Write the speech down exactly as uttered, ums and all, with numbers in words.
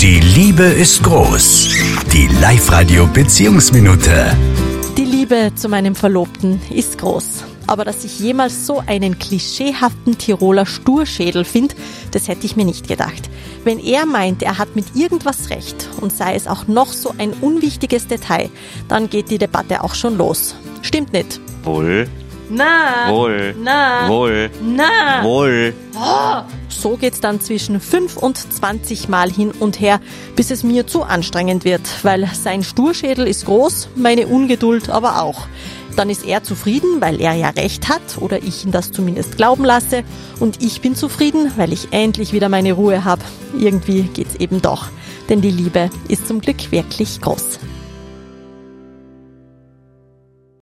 Die Liebe ist groß. Die Live-Radio-Beziehungsminute. Die Liebe zu meinem Verlobten ist groß. Aber dass ich jemals so einen klischeehaften Tiroler Sturschädel finde, das hätte ich mir nicht gedacht. Wenn er meint, er hat mit irgendwas recht und sei es auch noch so ein unwichtiges Detail, dann geht die Debatte auch schon los. Stimmt nicht. Wohl. Na, Wohl. na, Wohl. na. Wohl. Oh. So geht's dann zwischen fünf und zwanzig Mal hin und her, bis es mir zu anstrengend wird, weil sein Sturschädel ist groß, meine Ungeduld aber auch. Dann ist er zufrieden, weil er ja recht hat oder ich ihn das zumindest glauben lasse und ich bin zufrieden, weil ich endlich wieder meine Ruhe habe. Irgendwie geht's eben doch, denn die Liebe ist zum Glück wirklich groß.